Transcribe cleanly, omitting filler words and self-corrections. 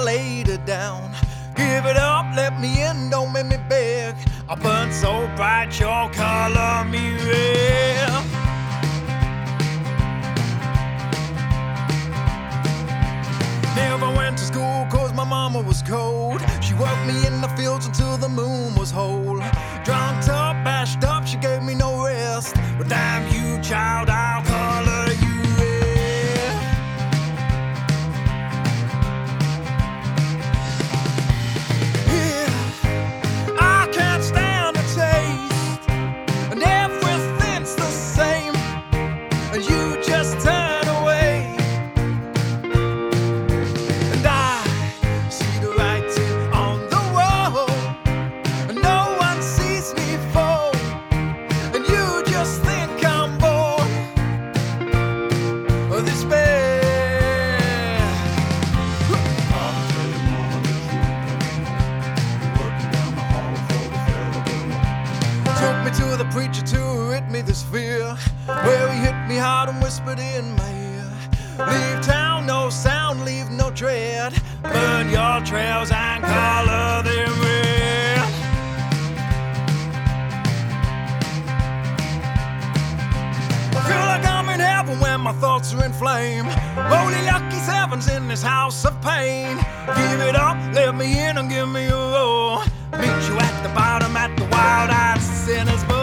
laid it down. Give it up, let me in, don't make me beg. I burn so bright, your color me red. Never went to school cause my mama was cold. She worked me in the fields until the moon was whole. Drunk up, bashed up, she gave me no rest. But damn you, child, I'll color you red. Yeah, I can't stand the taste, and everything's the same, and you just turn away. And I see the writing on the wall, and no one sees me fall, and you just think I'm born of despair. Took me to the preacher to rid me this fear, where he hit me hard and whispered in my ear. Leave town, no sound, leave no tread. Burn your trails and color them red. I feel like I'm in heaven when my thoughts are in flame. Holy lucky sevens in this house of pain. Give it up, let me in and give me a roll. Meet you at the bottom at the wild-eyed sinner's bowl.